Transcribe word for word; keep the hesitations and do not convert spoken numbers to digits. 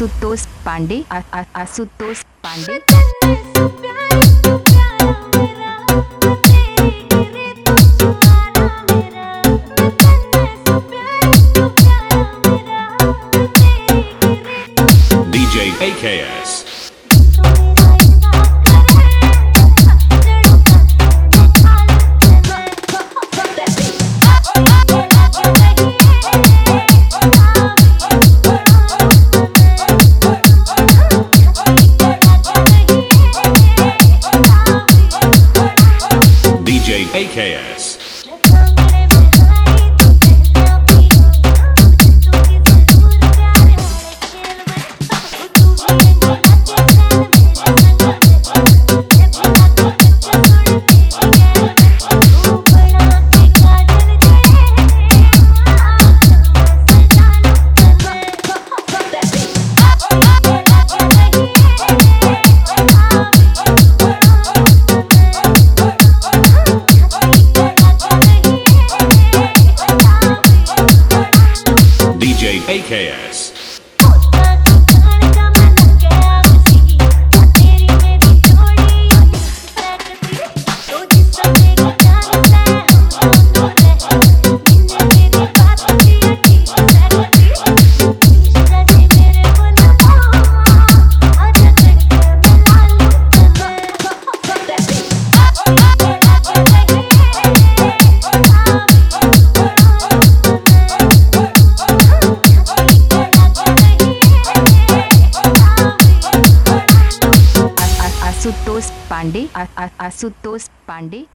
Ashutosh Pandey uh- uh- Ashutosh Pandey. D J A K S. D J A K S. D J A K S. Ashutosh Pandey uh- uh- Ashutosh Pandey.